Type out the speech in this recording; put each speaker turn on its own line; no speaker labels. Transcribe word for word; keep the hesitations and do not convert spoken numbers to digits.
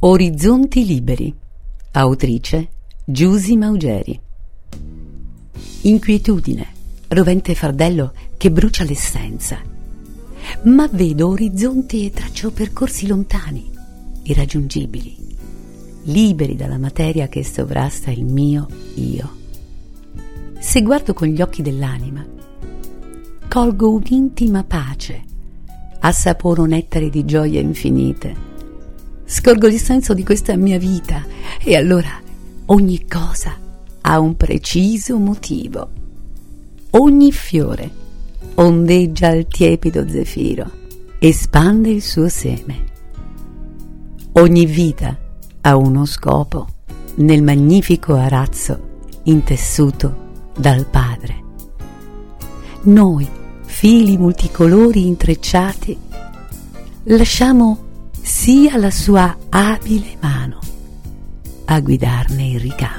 Orizzonti liberi. Autrice Giusy Maugeri. Inquietudine, rovente fardello che brucia l'essenza. Ma vedo orizzonti e traccio percorsi lontani, irraggiungibili, liberi dalla materia che sovrasta il mio io. Se guardo con gli occhi dell'anima, colgo un'intima pace, assaporo nettare di gioie infinite, scorgo il senso di questa mia vita e allora ogni cosa ha un preciso motivo. Ogni fiore ondeggia al tiepido zefiro, espande il suo seme. Ogni vita ha uno scopo nel magnifico arazzo intessuto dal Padre. Noi, fili multicolori intrecciati, lasciamo sia la sua abile mano a guidarne il ricambio.